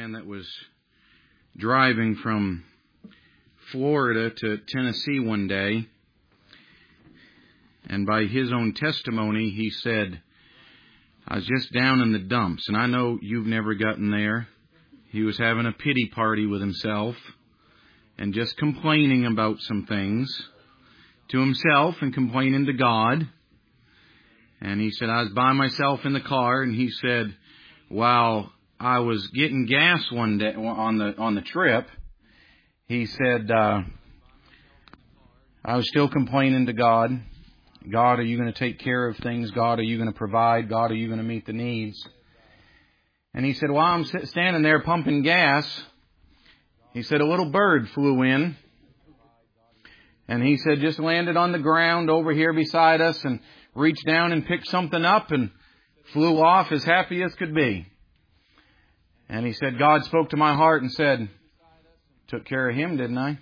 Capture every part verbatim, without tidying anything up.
man that was driving from Florida to Tennessee one day, and by his own testimony, he said, I was just down in the dumps, and I know you've never gotten there. He was having a pity party with himself and just complaining about some things to himself and complaining to God. And he said, I was by myself in the car, and he said, while I was getting gas one day on the on the trip, he said, uh, I was still complaining to God. God, are you going to take care of things? God, are you going to provide? God, are you going to meet the needs? And he said, while I'm standing there pumping gas, he said, a little bird flew in. And he said, just landed on the ground over here beside us and reached down and picked something up and flew off as happy as could be. And he said, God spoke to my heart and said, took care of him, didn't I?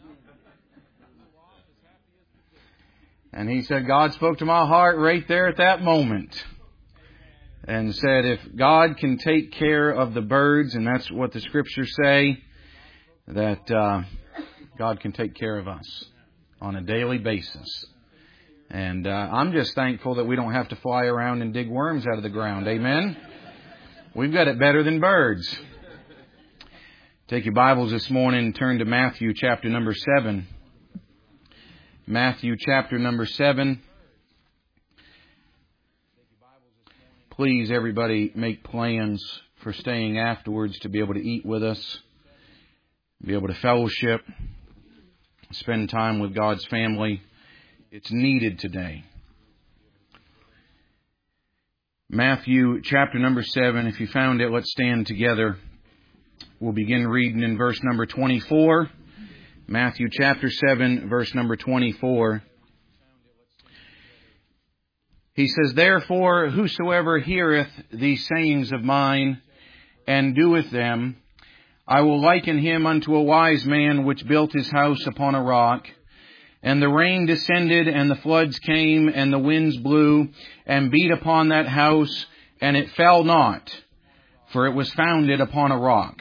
And he said, God spoke to my heart right there at that moment and said, if God can take care of the birds, and that's what the Scriptures say, that uh, God can take care of us on a daily basis. And uh, I'm just thankful that we don't have to fly around and dig worms out of the ground. Amen? We've got it better than birds. Take your Bibles this morning and turn to Matthew chapter number seven. Matthew chapter number seven. Please, everybody, make plans for staying afterwards to be able to eat with us, be able to fellowship, spend time with God's family. It's needed today. Matthew chapter number seven. If you found it, let's stand together. We'll begin reading in verse number twenty-four. Matthew chapter seven, verse number twenty-four. He says, therefore, whosoever heareth these sayings of mine, and doeth them, I will liken him unto a wise man which built his house upon a rock. And the rain descended, and the floods came, and the winds blew, and beat upon that house, and it fell not, for it was founded upon a rock.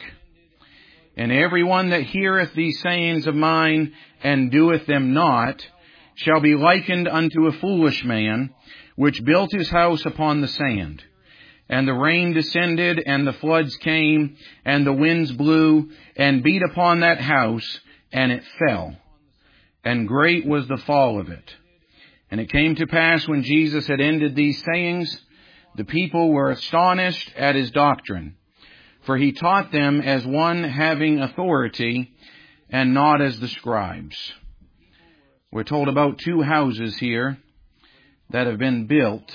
And every one that heareth these sayings of mine, and doeth them not, shall be likened unto a foolish man, which built his house upon the sand. And the rain descended, and the floods came, and the winds blew, and beat upon that house, and it fell. And great was the fall of it. And it came to pass, when Jesus had ended these sayings, the people were astonished at his doctrine. For he taught them as one having authority, and not as the scribes. We're told about two houses here that have been built,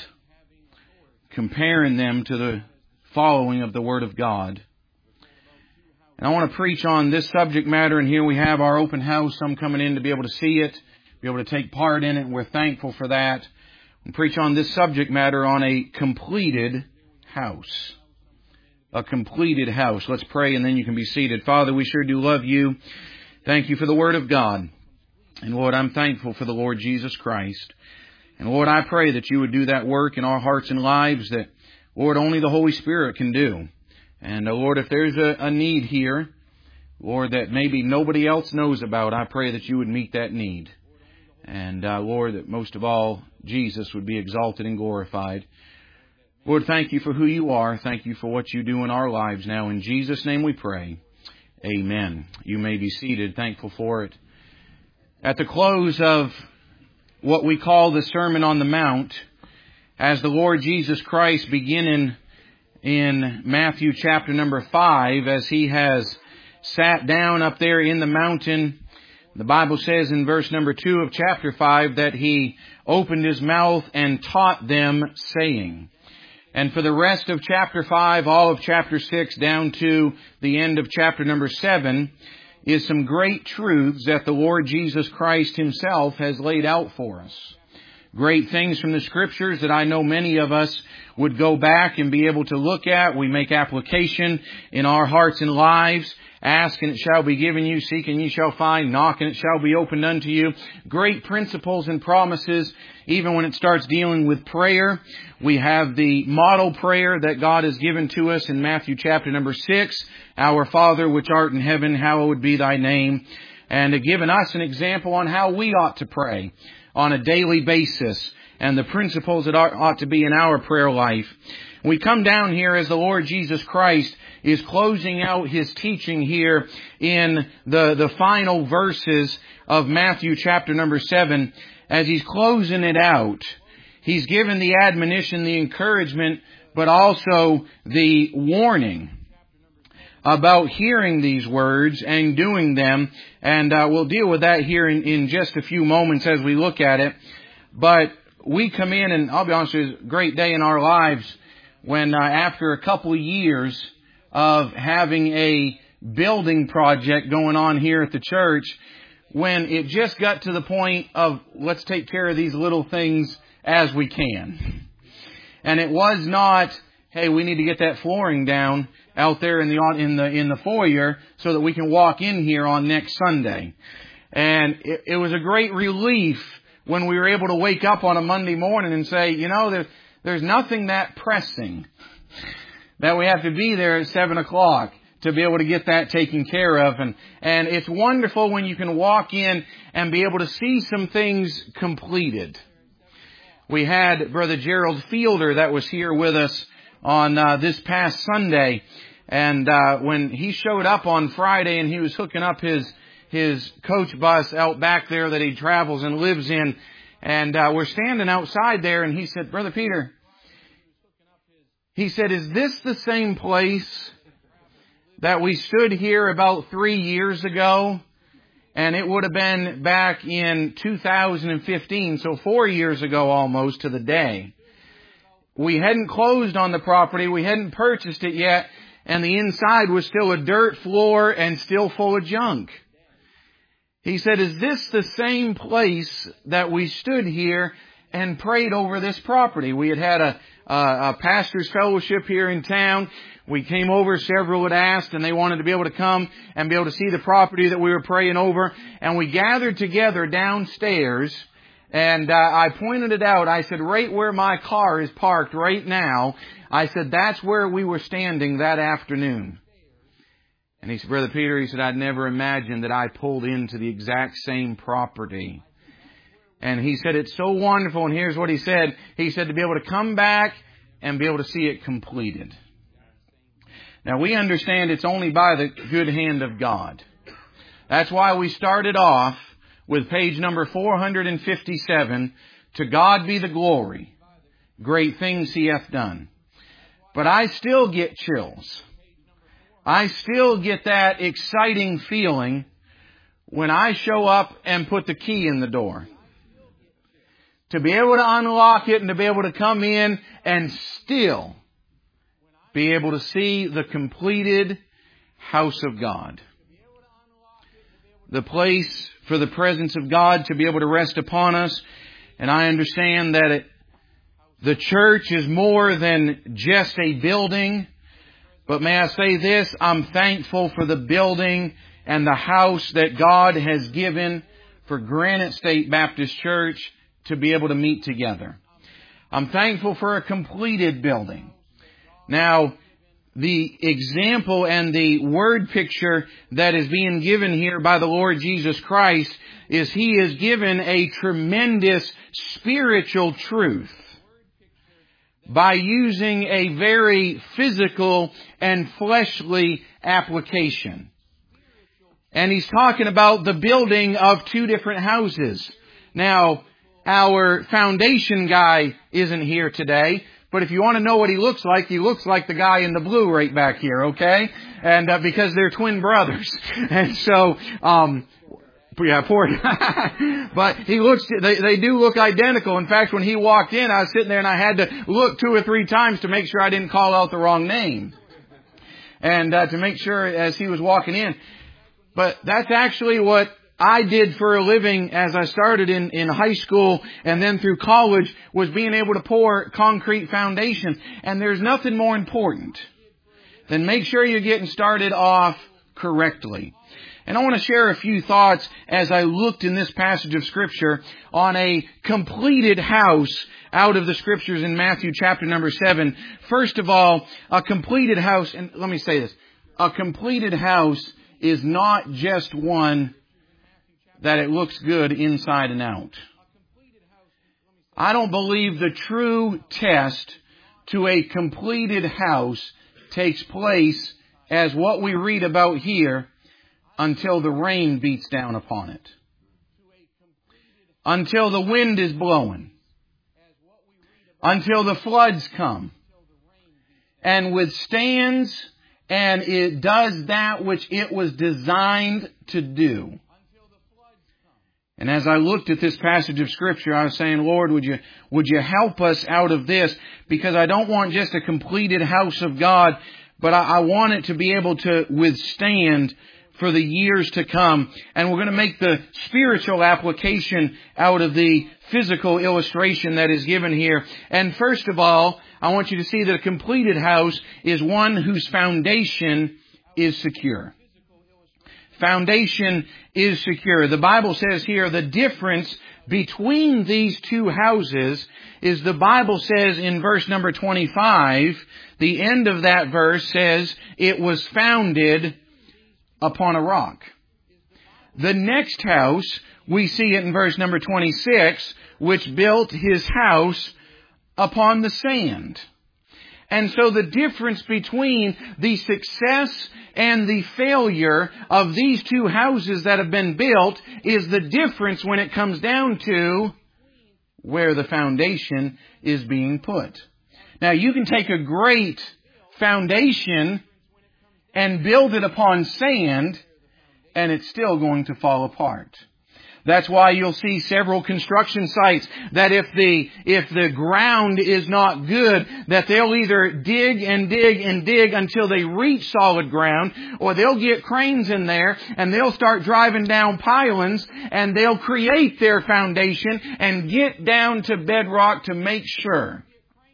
comparing them to the following of the Word of God. And I want to preach on this subject matter, and here we have our open house, some coming in to be able to see it, be able to take part in it, and we're thankful for that. And preach on this subject matter on a completed house. A completed house. Let's pray and then you can be seated. Father, we sure do love you. Thank you for the Word of God. And Lord, I'm thankful for the Lord Jesus Christ. And Lord, I pray that you would do that work in our hearts and lives that, Lord, only the Holy Spirit can do. And uh, Lord, if there's a, a need here, Lord, that maybe nobody else knows about, I pray that you would meet that need. And uh, Lord, that most of all, Jesus would be exalted and glorified. Lord, thank you for who you are. Thank you for what you do in our lives now. In Jesus' name we pray. Amen. You may be seated. Thankful for it. At the close of what we call the Sermon on the Mount, as the Lord Jesus Christ beginning in Matthew chapter number five, as he has sat down up there in the mountain, the Bible says in verse number two of chapter five that he opened his mouth and taught them, saying. And for the rest of chapter five, all of chapter six, down to the end of chapter number seven, is some great truths that the Lord Jesus Christ himself has laid out for us. great things from the Scriptures that I know many of us would go back and be able to look at. We make application in our hearts and lives. Ask and it shall be given you. Seek and ye shall find. Knock and it shall be opened unto you. Great principles and promises. Even when it starts dealing with prayer, we have the model prayer that God has given to us in Matthew chapter number six. Our Father which art in heaven, hallowed be thy name. And given us an example on how we ought to pray on a daily basis and the principles that ought to be in our prayer life. We come down here as the Lord Jesus Christ is closing out His teaching here in the, the final verses of Matthew chapter number seven. As He's closing it out, He's given the admonition, the encouragement, but also the warning about hearing these words and doing them. And uh, we'll deal with that here in, in just a few moments as we look at it. But we come in, and I'll be honest with you, it's a great day in our lives when uh, after a couple of years of having a building project going on here at the church, when it just got to the point of let's take care of these little things as we can. And it was not, hey, we need to get that flooring down out there in the in the in the foyer so that we can walk in here on next Sunday. And it, it was a great relief when we were able to wake up on a Monday morning and say, you know, there, there's nothing that pressing that we have to be there at seven o'clock to be able to get that taken care of. And, and it's wonderful when you can walk in and be able to see some things completed. We had Brother Gerald Fielder that was here with us on uh, this past Sunday. And uh, when he showed up on Friday and he was hooking up his his coach bus out back there that he travels and lives in, and uh, we're standing outside there, and he said, Brother Peter, he said, is this the same place that we stood here about three years ago? And it would have been back in two thousand fifteen, so four years ago almost to the day. We hadn't closed on the property, we hadn't purchased it yet, and the inside was still a dirt floor and still full of junk. He said, is this the same place that we stood here and prayed over this property? We had had a, a, a pastor's fellowship here in town. We came over, several had asked, and they wanted to be able to come and be able to see the property that we were praying over. And we gathered together downstairs, and uh, I pointed it out. I said, right where my car is parked right now, I said, that's where we were standing that afternoon. And he said, Brother Peter, he said, I'd never imagined that I pulled into the exact same property. And he said, it's so wonderful. And here's what he said. He said to be able to come back and be able to see it completed. Now we understand it's only by the good hand of God. That's why we started off with page number four hundred fifty-seven, To God be the glory, great things He hath done. But I still get chills. I still get that exciting feeling when I show up and put the key in the door. To be able to unlock it and to be able to come in and still be able to see the completed house of God. The place for the presence of God to be able to rest upon us. And I understand that it, the church is more than just a building. But may I say this, I'm thankful for the building and the house that God has given for Granite State Baptist Church to be able to meet together. I'm thankful for a completed building. Now, the example and the word picture that is being given here by the Lord Jesus Christ is He is given a tremendous spiritual truth by using a very physical and fleshly application. And He's talking about the building of two different houses. Now, our foundation guy isn't here today, but if you want to know what he looks like, he looks like the guy in the blue right back here, okay? And uh, because they're twin brothers. And so, um, yeah, poor guy. But he looks, they, they do look identical. In fact, when he walked in, I was sitting there and I had to look two or three times to make sure I didn't call out the wrong name. And uh, to make sure as he was walking in. But that's actually what I did for a living as I started in, in high school and then through college was being able to pour concrete foundations. And there's nothing more important than make sure you're getting started off correctly. And I want to share a few thoughts as I looked in this passage of Scripture on a completed house out of the Scriptures in Matthew chapter number seven. First of all, a completed house, and let me say this, a completed house is not just one that it looks good inside and out. I don't believe the true test to a completed house takes place as what we read about here until the rain beats down upon it. Until the wind is blowing. Until the floods come. And withstands and it does that which it was designed to do. And as I looked at this passage of Scripture, I was saying, Lord, would you, would you help us out of this? Because I don't want just a completed house of God, but I, I want it to be able to withstand for the years to come. And we're going to make the spiritual application out of the physical illustration that is given here. And first of all, I want you to see that a completed house is one whose foundation is secure. Foundation is secure. The Bible says here the difference between these two houses is the Bible says in verse number twenty-five, the end of that verse says it was founded upon a rock. The next house, we see it in verse number twenty-six, which built his house upon the sand. And so the difference between the success and the failure of these two houses that have been built is the difference when it comes down to where the foundation is being put. Now you can take a great foundation and build it upon sand, and it's still going to fall apart. That's why you'll see several construction sites that if the, if the ground is not good, that they'll either dig and dig and dig until they reach solid ground, or they'll get cranes in there and they'll start driving down pylons and they'll create their foundation and get down to bedrock to make sure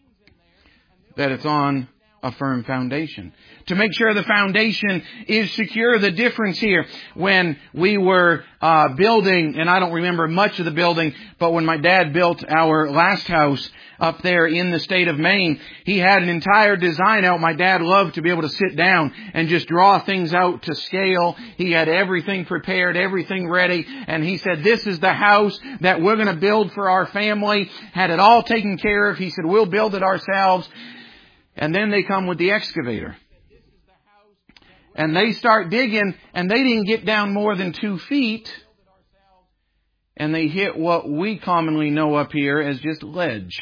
that it's on a firm foundation. To make sure the foundation is secure. The difference here, when we were uh building, and I don't remember much of the building, but when my dad built our last house up there in the state of Maine, he had an entire design out. My dad loved to be able to sit down and just draw things out to scale. He had everything prepared, everything ready, and he said, this is the house that we're going to build for our family. Had it all taken care of. He said, we'll build it ourselves. And then they come with the excavator. And they start digging, and they didn't get down more than two feet. And they hit what we commonly know up here as just ledge.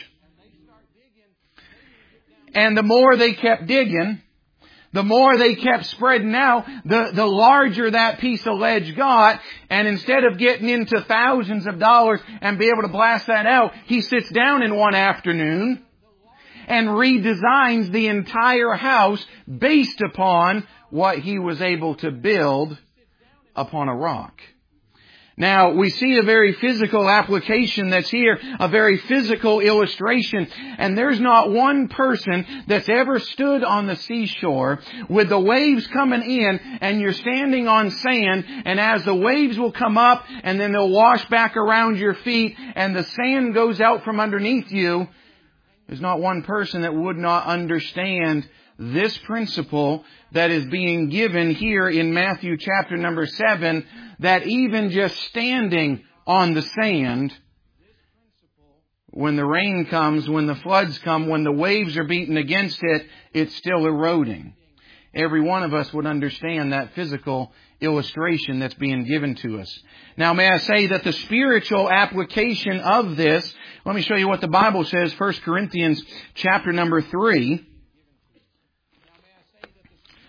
And the more they kept digging, the more they kept spreading out, the, the larger that piece of ledge got. And instead of getting into thousands of dollars and be able to blast that out, he sits down in one afternoon and redesigns the entire house based upon what he was able to build upon a rock. Now, we see a very physical application that's here, a very physical illustration, and there's not one person that's ever stood on the seashore with the waves coming in, and you're standing on sand, and as the waves will come up, and then they'll wash back around your feet, and the sand goes out from underneath you, there's not one person that would not understand this principle that is being given here in Matthew chapter number seven, that even just standing on the sand, when the rain comes, when the floods come, when the waves are beating against it, it's still eroding. Every one of us would understand that physical illustration that's being given to us. Now, may I say that the spiritual application of this, let me show you what the Bible says, First Corinthians chapter number three.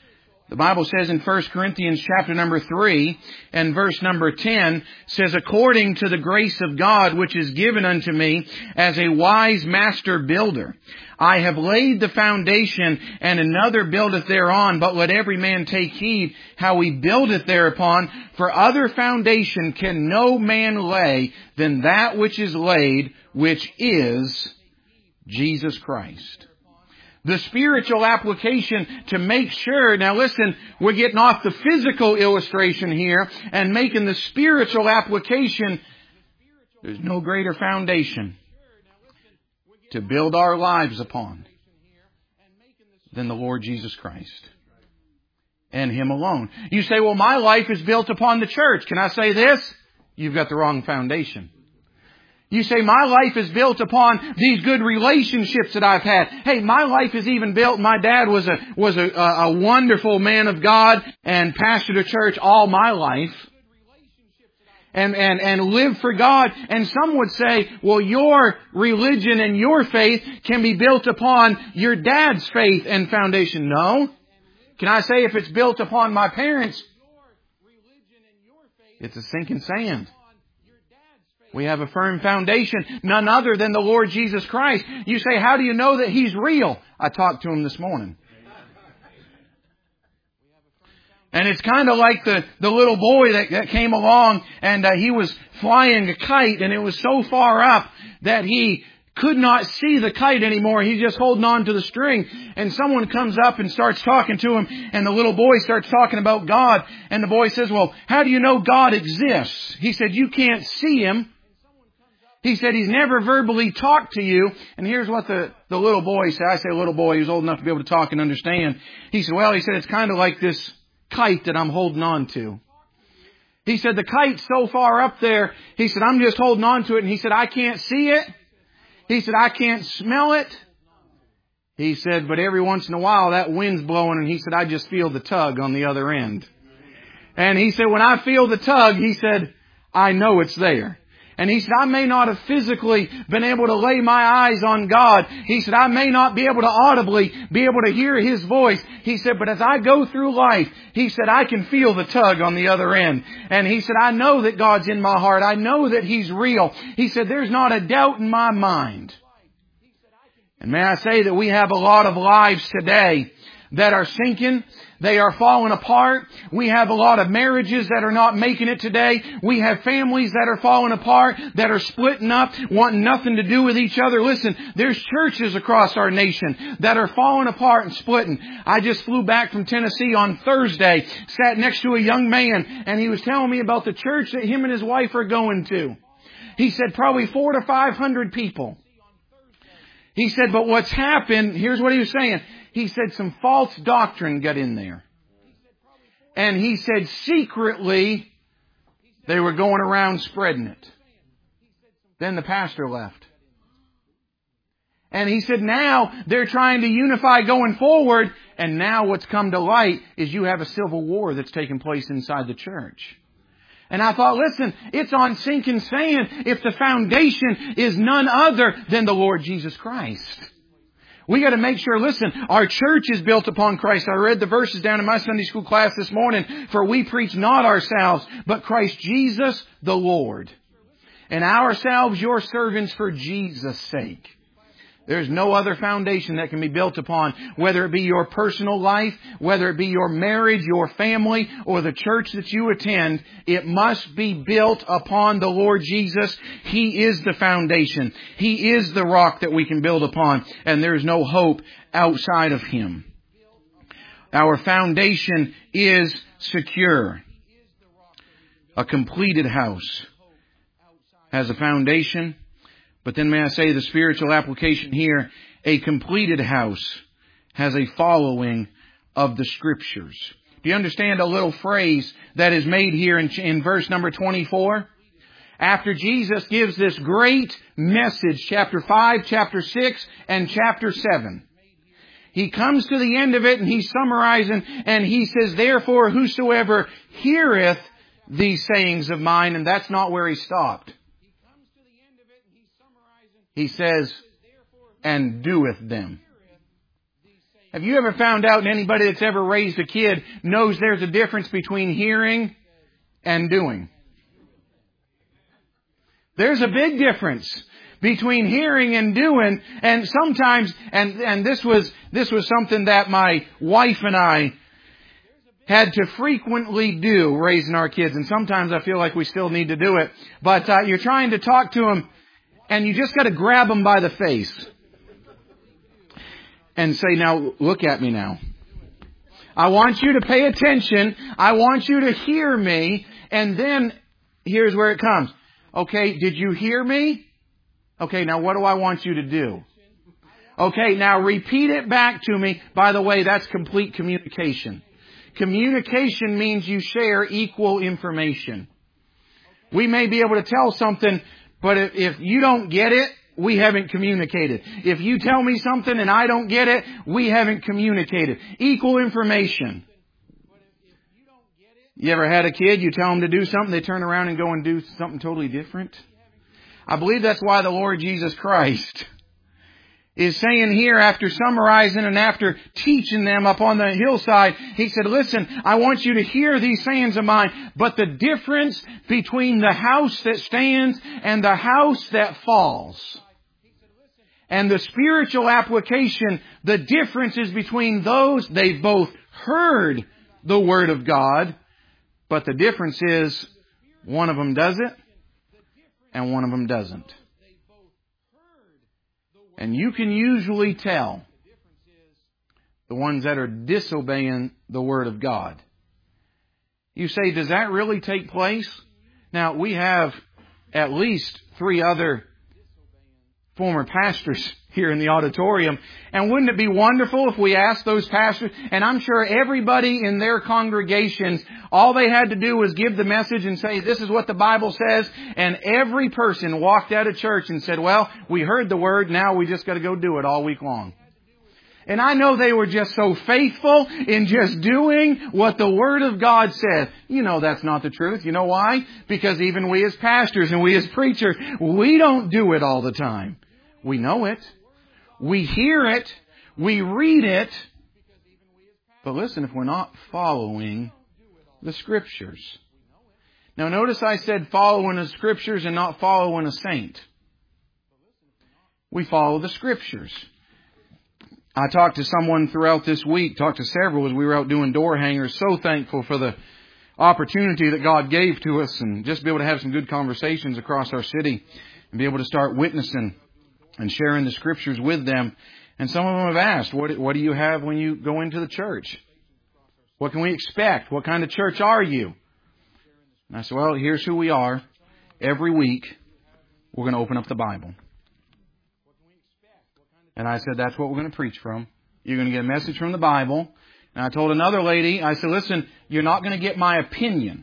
The Bible says in First Corinthians chapter number three and verse number ten, says, according to the grace of God which is given unto me as a wise master builder, I have laid the foundation, and another buildeth thereon, but let every man take heed how he buildeth thereupon. For other foundation can no man lay than that which is laid, which is Jesus Christ. The spiritual application to make sure, now listen, we're getting off the physical illustration here and making the spiritual application. There's no greater foundation to build our lives upon than the Lord Jesus Christ and Him alone. You say, well, my life is built upon the church. Can I say this? You've got the wrong foundation. You say, my life is built upon these good relationships that I've had. Hey, my life is even built. My dad was a, was a, a wonderful man of God and pastored a church all my life. And, and, and lived for God. And some would say, well, your religion and your faith can be built upon your dad's faith and foundation. No. Can I say if it's built upon my parents, it's a sinking sand. We have a firm foundation, none other than the Lord Jesus Christ. You say, how do you know that He's real? I talked to Him this morning. And it's kind of like the, the little boy that, that came along and uh, he was flying a kite, and it was so far up that he could not see the kite anymore. He's just holding on to the string. And someone comes up and starts talking to him, and the little boy starts talking about God. And the boy says, well, how do you know God exists? He said, you can't see Him. He said, He's never verbally talked to you. And here's what the, the little boy said. I say little boy, he was old enough to be able to talk and understand. He said, well, he said, it's kind of like this kite that I'm holding on to. He said, the kite's so far up there. He said, I'm just holding on to it. And he said, I can't see it. He said, I can't smell it. He said, but every once in a while that wind's blowing. And he said, I just feel the tug on the other end. And he said, when I feel the tug, he said, I know it's there. And he said, I may not have physically been able to lay my eyes on God. He said, I may not be able to audibly be able to hear His voice. He said, but as I go through life, he said, I can feel the tug on the other end. And he said, I know that God's in my heart. I know that He's real. He said, there's not a doubt in my mind. And may I say that we have a lot of lives today that are sinking. They are falling apart. We have a lot of marriages that are not making it today. We have families that are falling apart, that are splitting up, wanting nothing to do with each other. Listen, there's churches across our nation that are falling apart and splitting. I just flew back from Tennessee on Thursday, sat next to a young man, and he was telling me about the church that him and his wife are going to. He said probably four to five hundred people. He said, but what's happened, here's what he was saying. He said some false doctrine got in there. And he said secretly they were going around spreading it. Then the pastor left. And he said now they're trying to unify going forward. And now what's come to light is you have a civil war that's taking place inside the church. And I thought, listen, it's on sinking sand if the foundation is none other than the Lord Jesus Christ. We got to make sure, listen, our church is built upon Christ. I read the verses down in my Sunday school class this morning. For we preach not ourselves, but Christ Jesus the Lord. And ourselves your servants for Jesus' sake. There's no other foundation that can be built upon, whether it be your personal life, whether it be your marriage, your family, or the church that you attend. It must be built upon the Lord Jesus. He is the foundation. He is the rock that we can build upon, and there's no hope outside of Him. Our foundation is secure. A completed house has a foundation. But then may I say the spiritual application here, a completed house has a following of the Scriptures. Do you understand a little phrase that is made here in, in verse number twenty-four? After Jesus gives this great message, chapter five, chapter six, and chapter seven. He comes to the end of it and he's summarizing and he says, therefore whosoever heareth these sayings of mine, and that's not where he stopped. He says, and doeth them. Have you ever found out, and anybody that's ever raised a kid knows there's a difference between hearing and doing? There's a big difference between hearing and doing, and sometimes, and, and this was, this was something that my wife and I had to frequently do raising our kids, and sometimes I feel like we still need to do it, but uh, you're trying to talk to them, and you just got to grab them by the face and say, now look at me now. I want you to pay attention. I want you to hear me, and then here's where it comes. Okay, did you hear me? Okay, now what do I want you to do? Okay, now repeat it back to me. By the way, that's complete communication. Communication means you share equal information. We may be able to tell something, but if, if you don't get it, we haven't communicated. If you tell me something and I don't get it, we haven't communicated. Equal information. You ever had a kid, you tell them to do something, they turn around and go and do something totally different? I believe that's why the Lord Jesus Christ is saying here, after summarizing and after teaching them up on the hillside, He said, listen, I want you to hear these sayings of mine, but the difference between the house that stands and the house that falls, and the spiritual application, the difference is between those, they've both heard the Word of God, but the difference is one of them does it and one of them doesn't. And you can usually tell the ones that are disobeying the Word of God. You say, does that really take place? Now, we have at least three other former pastors here in the auditorium. And wouldn't it be wonderful if we asked those pastors, and I'm sure everybody in their congregations, all they had to do was give the message and say, this is what the Bible says, and every person walked out of church and said, well, we heard the Word, now we just got to go do it all week long. And I know they were just so faithful in just doing what the Word of God says. You know that's not the truth. You know why? Because even we as pastors and we as preachers, we don't do it all the time. We know it. We hear it. We read it. But listen, if we're not following the Scriptures. Now notice I said following the Scriptures and not following a saint. We follow the Scriptures. I talked to someone throughout this week, talked to several as we were out doing door hangers. So thankful for the opportunity that God gave to us and just be able to have some good conversations across our city and be able to start witnessing and sharing the Scriptures with them. And some of them have asked, what, what do you have when you go into the church? What can we expect? What kind of church are you? And I said, well, here's who we are. Every week, we're going to open up the Bible. And I said, that's what we're going to preach from. You're going to get a message from the Bible. And I told another lady, I said, listen, you're not going to get my opinion.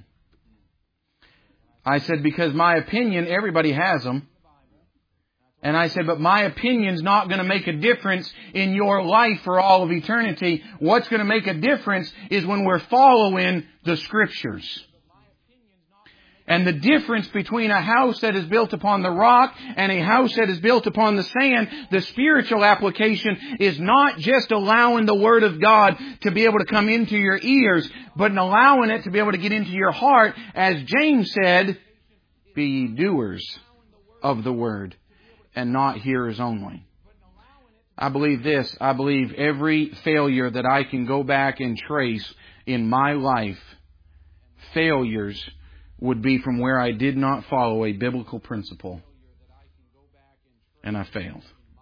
I said, because my opinion, everybody has them. And I said, but my opinion's not going to make a difference in your life for all of eternity. What's going to make a difference is when we're following the Scriptures. And the difference between a house that is built upon the rock and a house that is built upon the sand, the spiritual application is not just allowing the Word of God to be able to come into your ears, but in allowing it to be able to get into your heart. As James said, be ye doers of the Word and not hearers only. I believe this. I believe every failure that I can go back and trace in my life, failures would be from where I did not follow a biblical principle. And I failed.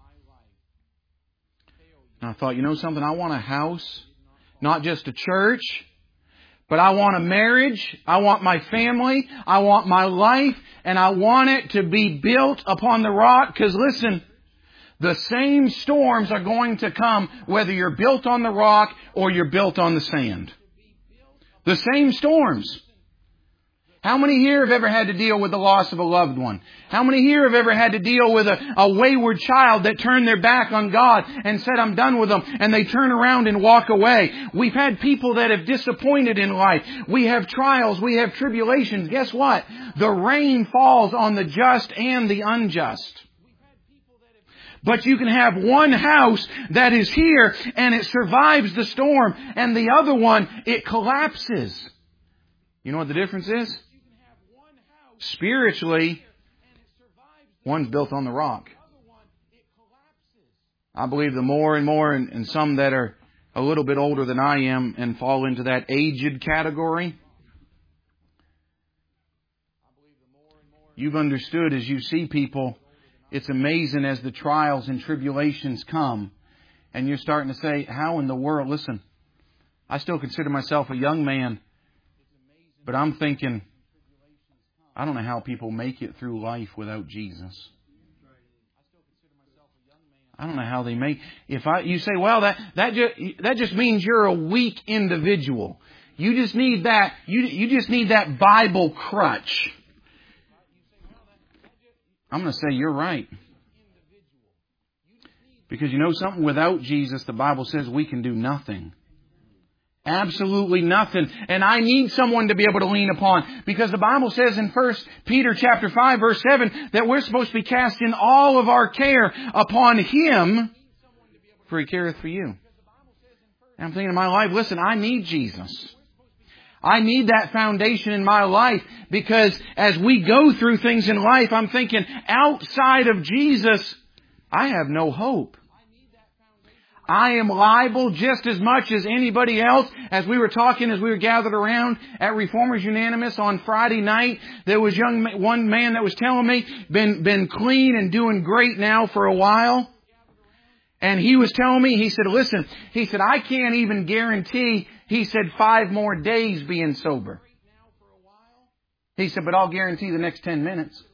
And I thought, you know something? I want a house, not just a church, but I want a marriage. I want my family. I want my life. And I want it to be built upon the rock. Because listen, the same storms are going to come whether you're built on the rock or you're built on the sand. The same storms. How many here have ever had to deal with the loss of a loved one? How many here have ever had to deal with a, a wayward child that turned their back on God and said, I'm done with them, and they turn around and walk away? We've had people that have disappointed in life. We have trials. We have tribulations. Guess what? The rain falls on the just and the unjust. But you can have one house that is here and it survives the storm, and the other one, it collapses. You know what the difference is? Spiritually, one's built on the rock. I believe the more and more, and, and some that are a little bit older than I am and fall into that aged category, you've understood as you see people, it's amazing as the trials and tribulations come, and you're starting to say, how in the world, listen, I still consider myself a young man, but I'm thinking, I don't know how people make it through life without Jesus. I don't know how they make. If I, you say, well, that that just that just means you're a weak individual. You just need that. You you just need that Bible crutch. I'm going to say you're right. Because you know something? Without Jesus, the Bible says we can do nothing. Absolutely nothing. And I need someone to be able to lean upon. Because the Bible says in First Peter chapter five, verse seven, that we're supposed to be casting all of our care upon Him, for He careth for you. And I'm thinking in my life, listen, I need Jesus. I need that foundation in my life, because as we go through things in life, I'm thinking outside of Jesus, I have no hope. I am liable just as much as anybody else. As we were talking, as we were gathered around at Reformers Unanimous on Friday night, there was young one man that was telling me, been, been clean and doing great now for a while. And he was telling me, he said, listen, he said, I can't even guarantee, he said, five more days being sober. He said, but I'll guarantee the next ten minutes.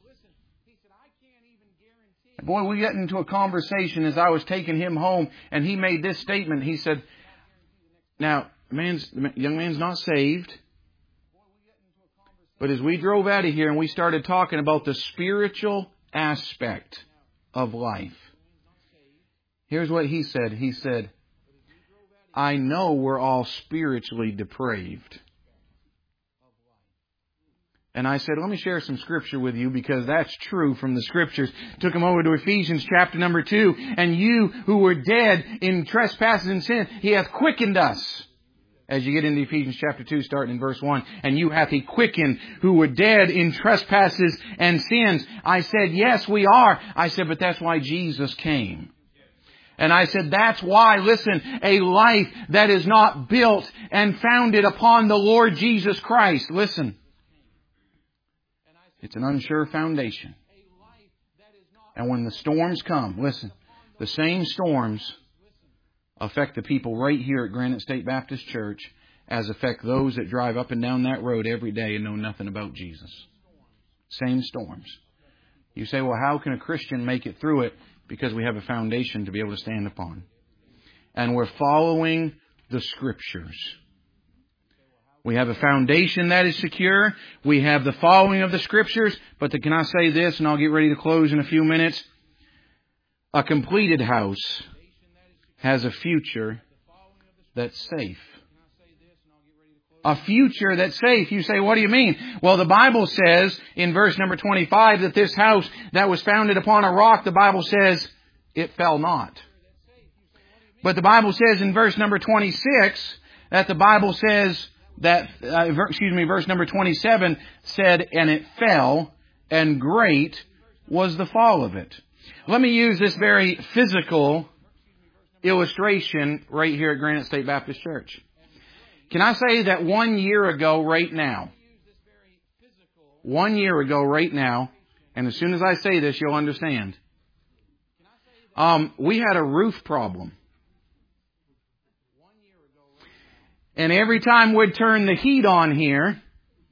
Boy, we got into a conversation as I was taking him home, and he made this statement. He said, now, man's, the young man's not saved. But as we drove out of here and we started talking about the spiritual aspect of life, here's what he said. He said, I know we're all spiritually depraved. And I said, let me share some scripture with you, because that's true from the scriptures. Took him over to Ephesians chapter number two. And you who were dead in trespasses and sin, He hath quickened us. As you get into Ephesians chapter two, starting in verse one. And you hath He quickened who were dead in trespasses and sins. I said, yes, we are. I said, but that's why Jesus came. And I said, that's why, listen, a life that is not built and founded upon the Lord Jesus Christ. Listen. It's an unsure foundation. And when the storms come, listen, the same storms affect the people right here at Granite State Baptist Church as affect those that drive up and down that road every day and know nothing about Jesus. Same storms. You say, well, how can a Christian make it through it? Because we have a foundation to be able to stand upon. And we're following the Scriptures. We have a foundation that is secure. We have the following of the Scriptures. But the, can I say this, and I'll get ready to close in a few minutes. A completed house has a future that's safe. A future that's safe. You say, what do you mean? Well, the Bible says in verse number twenty-five that this house that was founded upon a rock, the Bible says it fell not. But the Bible says in verse number twenty-six that the Bible says that, uh, excuse me, verse number twenty-seven said, and it fell, and great was the fall of it. Let me use this very physical illustration right here at Granite State Baptist Church. Can I say that one year ago right now, one year ago right now, and as soon as I say this, you'll understand, um, we had a roof problem. And every time we'd turn the heat on here,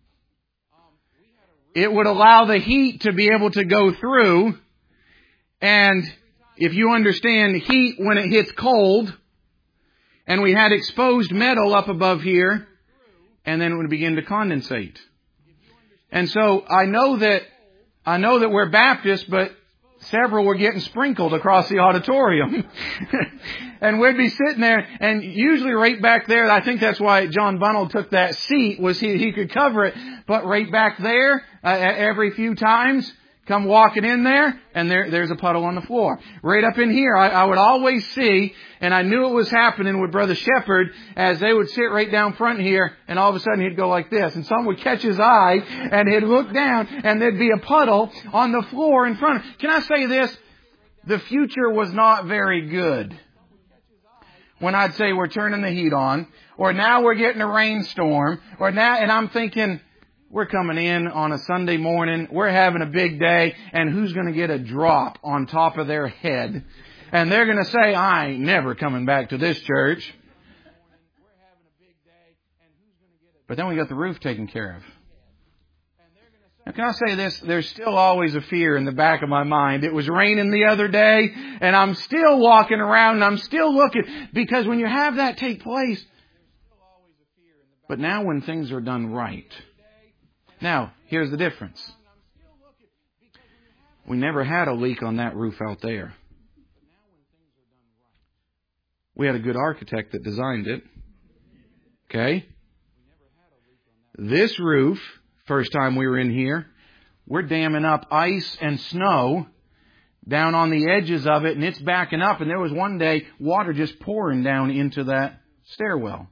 it would allow the heat to be able to go through. And if you understand heat when it hits cold, and we had exposed metal up above here, and then it would begin to condensate. And so I know that, I know that we're Baptists, but several were getting sprinkled across the auditorium. And we'd be sitting there, and usually right back there, I think that's why John Bunnell took that seat, was he, he could cover it. But right back there, uh, every few times, Come walking in there, and there, there's a puddle on the floor. Right up in here, I, I would always see, and I knew it was happening with Brother Shepherd, as they would sit right down front here, and all of a sudden he'd go like this, and someone would catch his eye, and he'd look down, and there'd be a puddle on the floor in front of him. Can I say this? The future was not very good. When I'd say we're turning the heat on, or now we're getting a rainstorm, or now, and I'm thinking, we're coming in on a Sunday morning, we're having a big day, and who's going to get a drop on top of their head? And they're going to say, I ain't never coming back to this church. But then we got the roof taken care of. Now, can I say this? There's still always a fear in the back of my mind. It was raining the other day, and I'm still walking around, and I'm still looking, because when you have that take place, but now when things are done right. Now, here's the difference. We never had a leak on that roof out there. We had a good architect that designed it. Okay? This roof, first time we were in here, we're damming up ice and snow down on the edges of it, and it's backing up, and there was one day water just pouring down into that stairwell.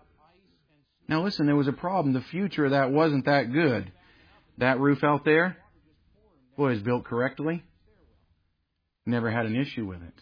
Now listen, there was a problem. The future of that wasn't that good. That roof out there, boy, is built correctly. Never had an issue with it.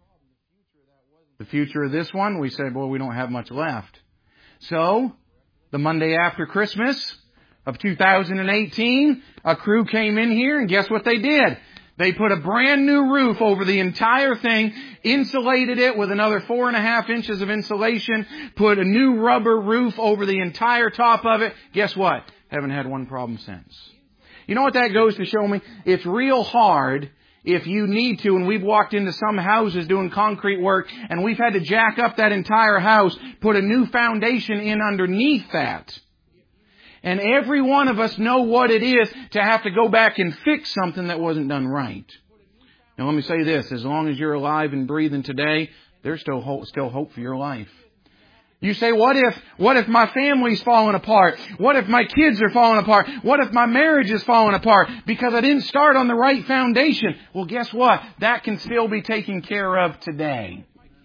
The future of this one, we said, boy, we don't have much left. So, the Monday after Christmas of two thousand eighteen, a crew came in here, and guess what they did? They put a brand new roof over the entire thing, insulated it with another four and a half inches of insulation, put a new rubber roof over the entire top of it. Guess what? Haven't had one problem since. You know what that goes to show me? It's real hard if you need to, and we've walked into some houses doing concrete work, and we've had to jack up that entire house, put a new foundation in underneath that. And every one of us know what it is to have to go back and fix something that wasn't done right. Now let me say this, as long as you're alive and breathing today, there's still hope, still hope for your life. You say, what if, what if my family's falling apart? What if my kids are falling apart? What if my marriage is falling apart because I didn't start on the right foundation? Well, guess what? That can still be taken care of today.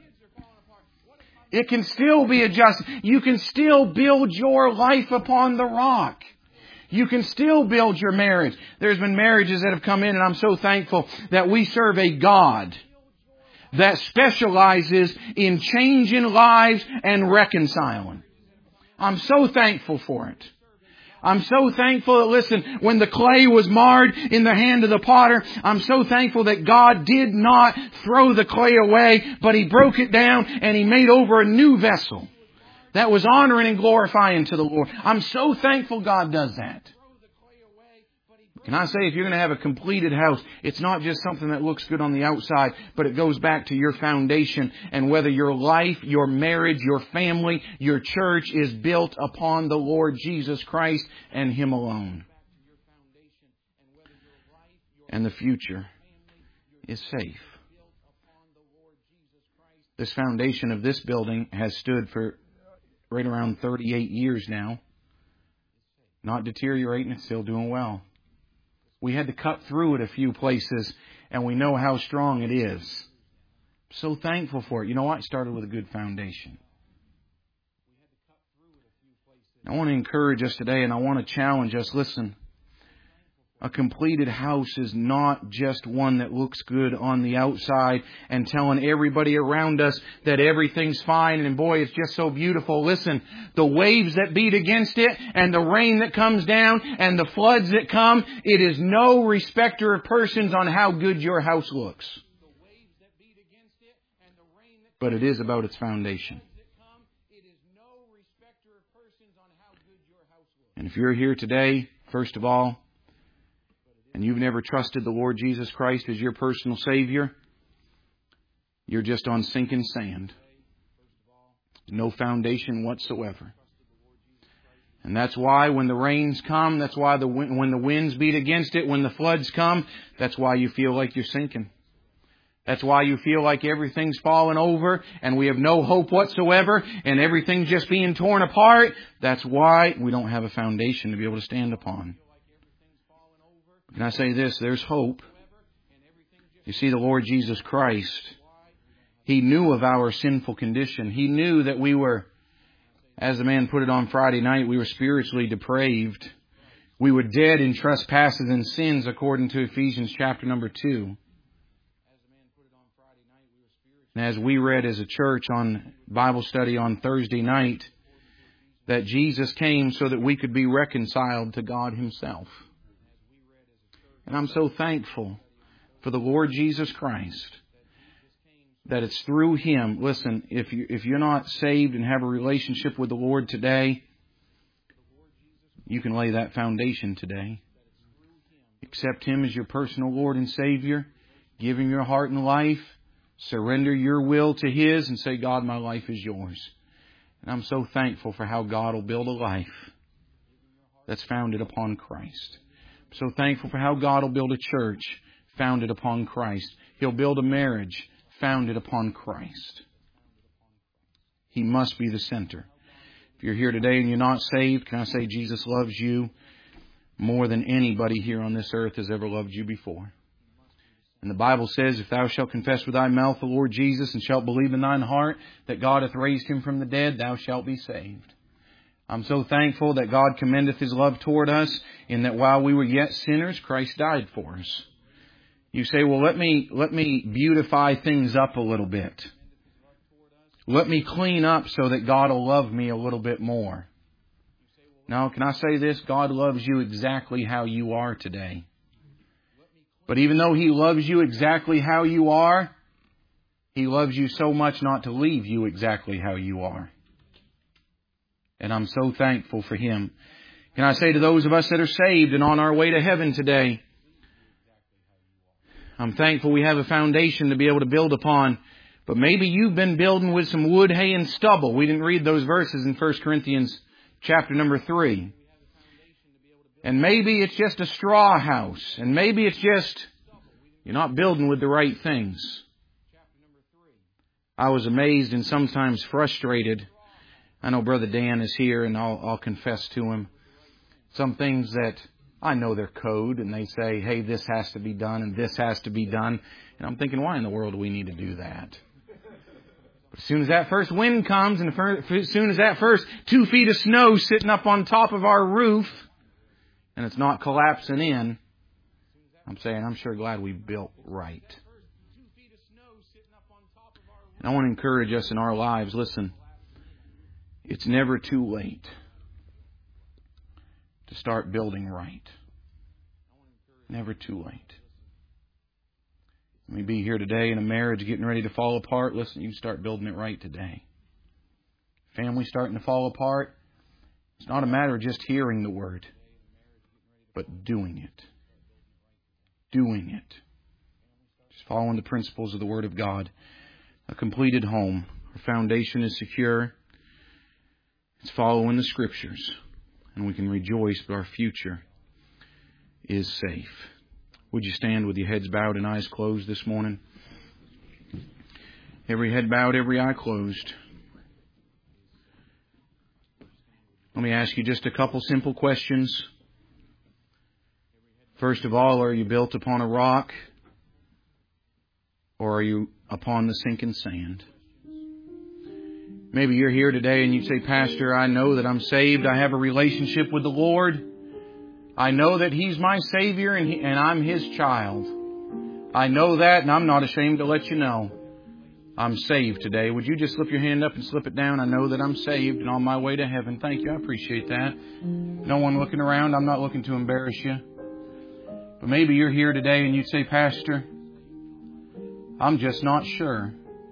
It can still be adjusted. You can still build your life upon the rock. You can still build your marriage. There's been marriages that have come in, and I'm so thankful that we serve a God that specializes in changing lives and reconciling. I'm so thankful for it. I'm so thankful that, listen, when the clay was marred in the hand of the potter, I'm so thankful that God did not throw the clay away, but He broke it down and He made over a new vessel that was honoring and glorifying to the Lord. I'm so thankful God does that. Can I say, if you're going to have a completed house, it's not just something that looks good on the outside, but it goes back to your foundation, and whether your life, your marriage, your family, your church is built upon the Lord Jesus Christ and Him alone. And the future is safe. This foundation of this building has stood for right around thirty-eight years now. Not deteriorating, it's still doing well. We had to cut through it a few places, and we know how strong it is. So thankful for it. You know what? It started with a good foundation. I want to encourage us today, and I want to challenge us. Listen, a completed house is not just one that looks good on the outside and telling everybody around us that everything's fine and boy, it's just so beautiful. Listen, the waves that beat against it and the rain that comes down and the floods that come, it is no respecter of persons on how good your house looks. But it is about its foundation. And if you're here today, first of all, and you've never trusted the Lord Jesus Christ as your personal Savior, you're just on sinking sand. No foundation whatsoever. And that's why when the rains come, that's why the when the winds beat against it, when the floods come, that's why you feel like you're sinking. That's why you feel like everything's falling over and we have no hope whatsoever and everything's just being torn apart. That's why we don't have a foundation to be able to stand upon. Can I say this? There's hope. You see, the Lord Jesus Christ, He knew of our sinful condition. He knew that we were, as the man put it on Friday night, we were spiritually depraved. We were dead in trespasses and sins, according to Ephesians chapter number two. And as we read as a church on Bible study on Thursday night, that Jesus came so that we could be reconciled to God Himself. And I'm so thankful for the Lord Jesus Christ, that it's through Him. Listen, if you, if you're not saved and have a relationship with the Lord today, you can lay that foundation today. Accept Him as your personal Lord and Savior. Give Him your heart and life. Surrender your will to His and say, God, my life is yours. And I'm so thankful for how God will build a life that's founded upon Christ. I'm so thankful for how God will build a church founded upon Christ. He'll build a marriage founded upon Christ. He must be the center. If you're here today and you're not saved, can I say Jesus loves you more than anybody here on this earth has ever loved you before. And the Bible says, if thou shalt confess with thy mouth the Lord Jesus and shalt believe in thine heart that God hath raised Him from the dead, thou shalt be saved. I'm so thankful that God commendeth His love toward us in that while we were yet sinners, Christ died for us. You say, well, let me, let me beautify things up a little bit. Let me clean up so that God will love me a little bit more. Now, can I say this? God loves you exactly how you are today. But even though He loves you exactly how you are, He loves you so much not to leave you exactly how you are. And I'm so thankful for Him. Can I say to those of us that are saved and on our way to heaven today, I'm thankful we have a foundation to be able to build upon. But maybe you've been building with some wood, hay, and stubble. We didn't read those verses in First Corinthians chapter number three. And maybe it's just a straw house. And maybe it's just you're not building with the right things. I was amazed and sometimes frustrated. I know Brother Dan is here and I'll, I'll confess to him. Some things that I know their code and they say, hey, this has to be done and this has to be done. And I'm thinking, why in the world do we need to do that? But as soon as that first wind comes and as soon as that first two feet of snow sitting up on top of our roof and it's not collapsing in, I'm saying, I'm sure glad we built right. And I want to encourage us in our lives, listen, it's never too late to start building right. Never too late. You may be here today in a marriage getting ready to fall apart. Listen, you start building it right today. Family starting to fall apart. It's not a matter of just hearing the Word, but doing it. Doing it. Just following the principles of the Word of God. A completed home. Our foundation is secure. It's following the Scriptures. And we can rejoice that our future is safe. Would you stand with your heads bowed and eyes closed this morning? Every head bowed, every eye closed. Let me ask you just a couple simple questions. First of all, are you built upon a rock? Or are you upon the sinking sand? Maybe you're here today and you say, Pastor, I know that I'm saved. I have a relationship with the Lord. I know that He's my Savior and, he, and I'm His child. I know that and I'm not ashamed to let you know. I'm saved today. Would you just slip your hand up and slip it down? I know that I'm saved and on my way to heaven. Thank you. I appreciate that. No one looking around. I'm not looking to embarrass you. But maybe you're here today and you say, Pastor, I'm just not sure.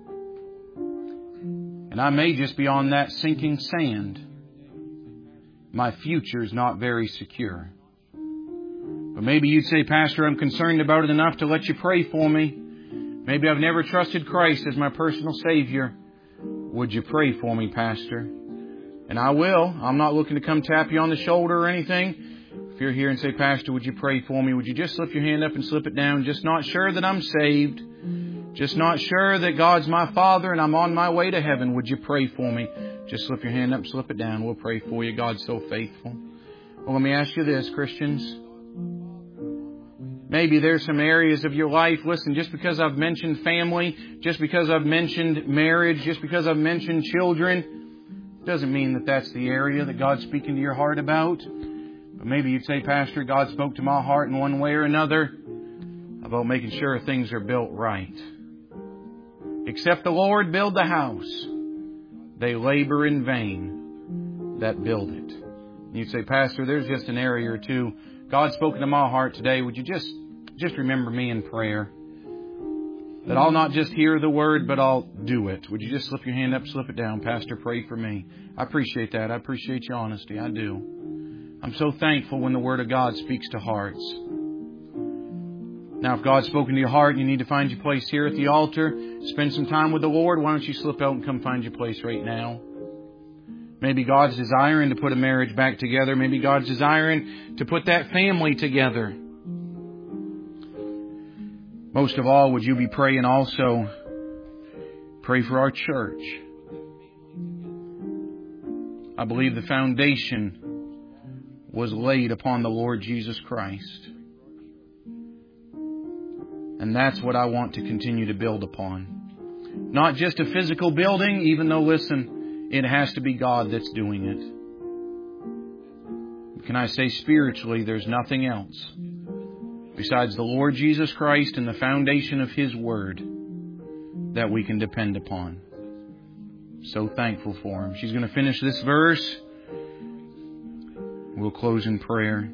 And I may just be on that sinking sand. My future is not very secure. But maybe you'd say, Pastor, I'm concerned about it enough to let you pray for me. Maybe I've never trusted Christ as my personal Savior. Would you pray for me, Pastor? And I will. I'm not looking to come tap you on the shoulder or anything. If you're here and say, Pastor, would you pray for me? Would you just slip your hand up and slip it down? Just not sure that I'm saved. Just not sure that God's my Father and I'm on my way to heaven. Would you pray for me? Just slip your hand up, slip it down. We'll pray for you. God's so faithful. Well, let me ask you this, Christians. Maybe there's some areas of your life, listen, just because I've mentioned family, just because I've mentioned marriage, just because I've mentioned children, doesn't mean that that's the area that God's speaking to your heart about. But maybe you'd say, Pastor, God spoke to my heart in one way or another about making sure things are built right. Except the Lord build the house, they labor in vain that build it. And you'd say, Pastor, there's just an area or two. God's spoken to my heart today. Would you just, just remember me in prayer? That I'll not just hear the word, but I'll do it. Would you just slip your hand up, slip it down? Pastor, pray for me. I appreciate that. I appreciate your honesty. I do. I'm so thankful when the Word of God speaks to hearts. Now, if God's spoken to your heart and you need to find your place here at the altar, spend some time with the Lord, why don't you slip out and come find your place right now? Maybe God's desiring to put a marriage back together. Maybe God's desiring to put that family together. Most of all, would you be praying also? Pray for our church. I believe the foundation was laid upon the Lord Jesus Christ. And that's what I want to continue to build upon. Not just a physical building, even though, listen, it has to be God that's doing it. Can I say spiritually, there's nothing else besides the Lord Jesus Christ and the foundation of His Word that we can depend upon. So thankful for Him. She's going to finish this verse. We'll close in prayer.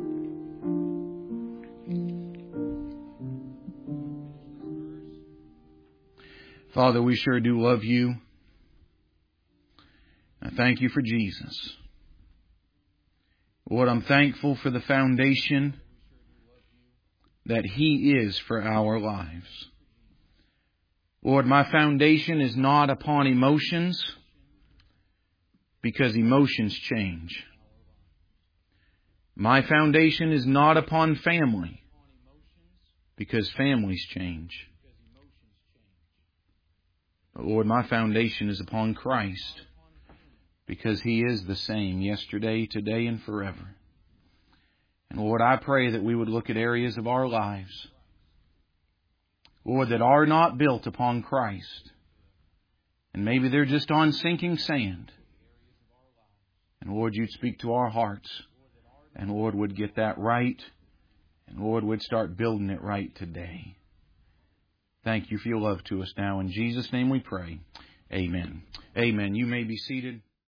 Father, we sure do love You. I thank You for Jesus. Lord, I'm thankful for the foundation that He is for our lives. Lord, my foundation is not upon emotions, because emotions change. My foundation is not upon family, because families change. But Lord, my foundation is upon Christ, because He is the same yesterday, today, and forever. And Lord, I pray that we would look at areas of our lives, Lord, that are not built upon Christ. And maybe they're just on sinking sand. And Lord, You'd speak to our hearts. And Lord, would get that right. And Lord, would start building it right today. Thank You for Your love to us now. In Jesus' name we pray. Amen. Amen. You may be seated.